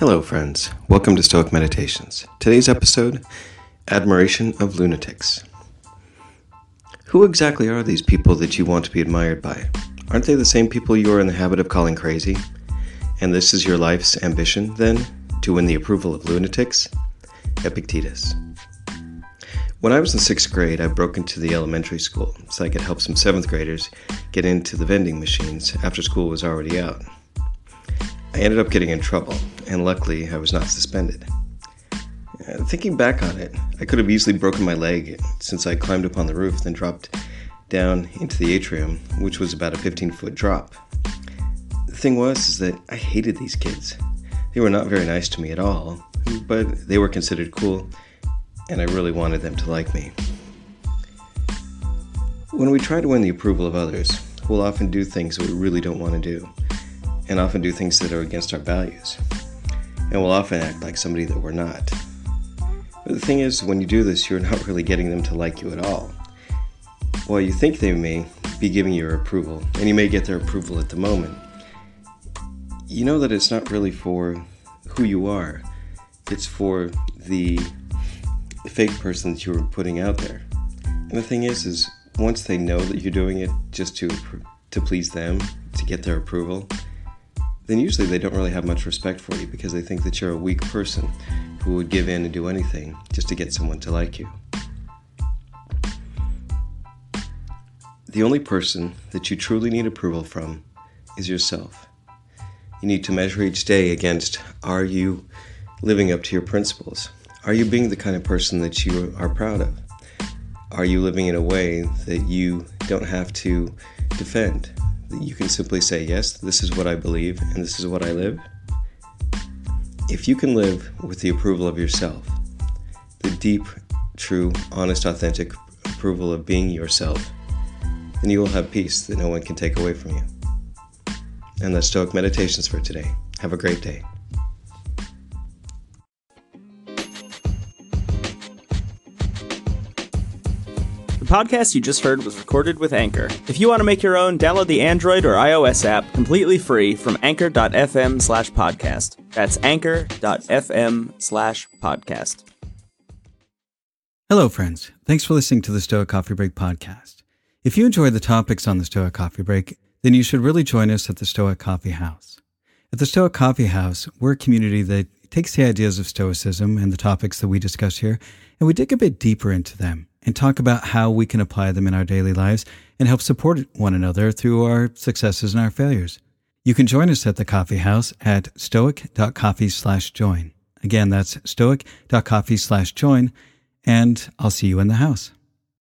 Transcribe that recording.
Hello, friends. Welcome to Stoic Meditations. Today's episode, Admiration of Lunatics. Who exactly are these people that you want to be admired by? Aren't they the same people you are in the habit of calling crazy? And this is your life's ambition, then, to win the approval of lunatics? Epictetus. When I was in 6th grade, I broke into the elementary school so I could help some 7th graders get into the vending machines after school was already out. I ended up getting in trouble, and luckily I was not suspended. Thinking back on it, I could have easily broken my leg since I climbed up on the roof, then dropped down into the atrium, which was about a 15-foot drop. The thing was that I hated these kids. They were not very nice to me at all, but they were considered cool, and I really wanted them to like me. When we try to win the approval of others, we'll often do things that we really don't want to do, and often do things that are against our values. And we'll often act like somebody that we're not. But the thing is, when you do this, you're not really getting them to like you at all. While you think they may be giving you approval, and you may get their approval at the moment, you know that it's not really for who you are. It's for the fake person that you were putting out there. And the thing is once they know that you're doing it just to please them, to get their approval, then usually they don't really have much respect for you because they think that you're a weak person who would give in and do anything just to get someone to like you. The only person that you truly need approval from is yourself. You need to measure each day against, are you living up to your principles? Are you being the kind of person that you are proud of? Are you living in a way that you don't have to defend? That you can simply say, yes, this is what I believe and this is what I live? If you can live with the approval of yourself, the deep, true, honest, authentic approval of being yourself, then you will have peace that no one can take away from you. And that's Stoic Meditations for today. Have a great day. The podcast you just heard was recorded with Anchor. If you want to make your own, download the Android or iOS app completely free from anchor.fm/podcast. That's anchor.fm/podcast. Hello, friends. Thanks for listening to the Stoic Coffee Break podcast. If you enjoy the topics on the Stoic Coffee Break, then you should really join us at the Stoic Coffee House. At the Stoic Coffee House, we're a community that takes the ideas of Stoicism and the topics that we discuss here, and we dig a bit deeper into them and talk about how we can apply them in our daily lives and help support one another through our successes and our failures. You can join us at the Coffee House at stoic.coffee/join. Again, that's stoic.coffee/join, and I'll see you in the house.